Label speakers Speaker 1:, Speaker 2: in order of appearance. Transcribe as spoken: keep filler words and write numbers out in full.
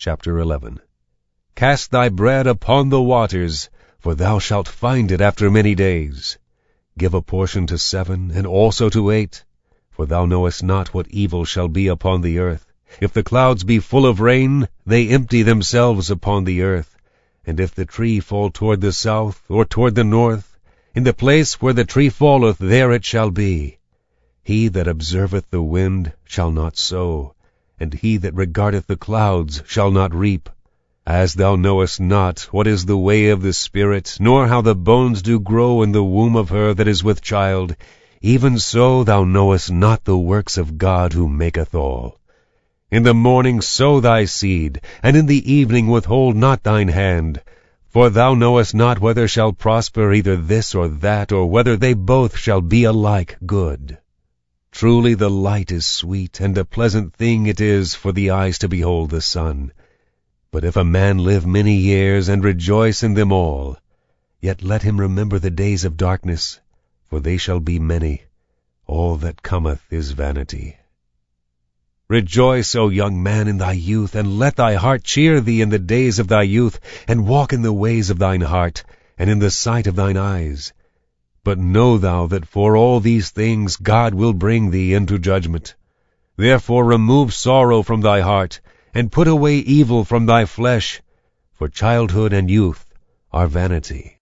Speaker 1: Chapter eleven. Cast thy bread upon the waters, for thou shalt find it after many days. Give a portion to seven, and also to eight, for thou knowest not what evil shall be upon the earth. If the clouds be full of rain, they empty themselves upon the earth. And if the tree fall toward the south, or toward the north, in the place where the tree falleth, there it shall be. He that observeth the wind shall not sow, and he that regardeth the clouds shall not reap. As thou knowest not what is the way of the Spirit, nor how the bones do grow in the womb of her that is with child, even so thou knowest not the works of God who maketh all. In the morning sow thy seed, and in the evening withhold not thine hand. For thou knowest not whether shall prosper either this or that, or whether they both shall be alike good. Truly the light is sweet, and a pleasant thing it is for the eyes to behold the sun. But if a man live many years, and rejoice in them all, yet let him remember the days of darkness, for they shall be many. All that cometh is vanity. Rejoice, O young man, in thy youth, and let thy heart cheer thee in the days of thy youth, and walk in the ways of thine heart, and in the sight of thine eyes. But know thou that for all these things God will bring thee into judgment. Therefore remove sorrow from thy heart, and put away evil from thy flesh, for childhood and youth are vanity.